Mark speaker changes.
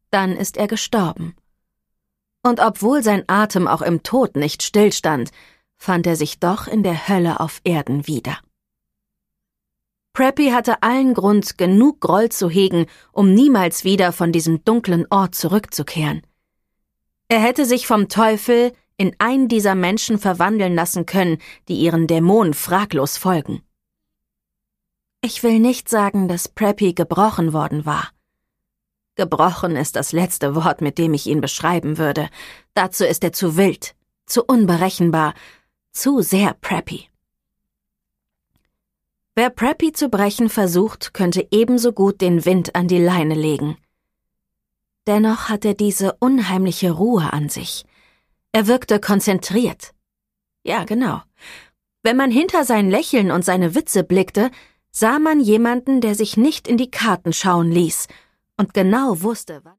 Speaker 1: dann ist er gestorben. Und obwohl sein Atem auch im Tod nicht stillstand, fand er sich doch in der Hölle auf Erden wieder. Preppy hatte allen Grund, genug Groll zu hegen, um niemals wieder von diesem dunklen Ort zurückzukehren. Er hätte sich vom Teufel in einen dieser Menschen verwandeln lassen können, die ihren Dämonen fraglos folgen. Ich will nicht sagen, dass Preppy gebrochen worden war. Gebrochen ist das letzte Wort, mit dem ich ihn beschreiben würde. Dazu ist er zu wild, zu unberechenbar, zu sehr Preppy. Wer Preppy zu brechen versucht, könnte ebenso gut den Wind an die Leine legen. Dennoch hat er diese unheimliche Ruhe an sich. Er wirkte konzentriert. Ja, genau. Wenn man hinter sein Lächeln und seine Witze blickte, sah man jemanden, der sich nicht in die Karten schauen ließ und genau wusste, wann